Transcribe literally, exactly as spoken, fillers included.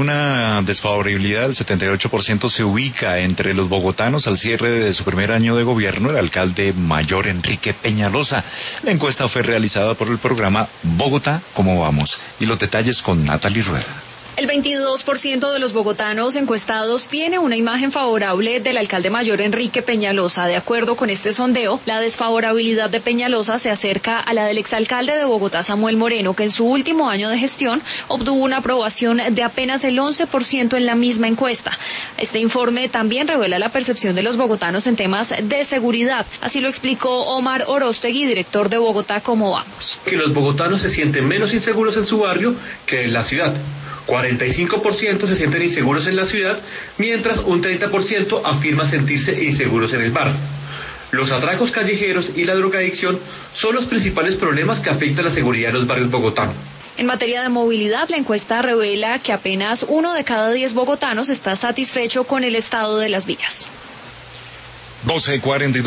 una desfavorabilidad del setenta y ocho por ciento se ubica entre los bogotanos al cierre de su primer año de gobierno el alcalde mayor Enrique Peñalosa. La encuesta fue realizada por el programa Bogotá, ¿cómo vamos? Y los detalles con Natalie Rueda. El veintidós por ciento de los bogotanos encuestados tiene una imagen favorable del alcalde mayor Enrique Peñalosa. De acuerdo con este sondeo, la desfavorabilidad de Peñalosa se acerca a la del exalcalde de Bogotá, Samuel Moreno, que en su último año de gestión obtuvo una aprobación de apenas el once por ciento en la misma encuesta. Este informe también revela la percepción de los bogotanos en temas de seguridad. Así lo explicó Omar Orostegui, director de Bogotá, ¿cómo vamos? Que los bogotanos se sienten menos inseguros en su barrio que en la ciudad. cuarenta y cinco por ciento se sienten inseguros en la ciudad, mientras un treinta por ciento afirma sentirse inseguros en el barrio. Los atracos callejeros y la drogadicción son los principales problemas que afectan la seguridad en los barrios bogotanos. En materia de movilidad, la encuesta revela que apenas uno de cada diez bogotanos está satisfecho con el estado de las vías. doce cuarenta y dos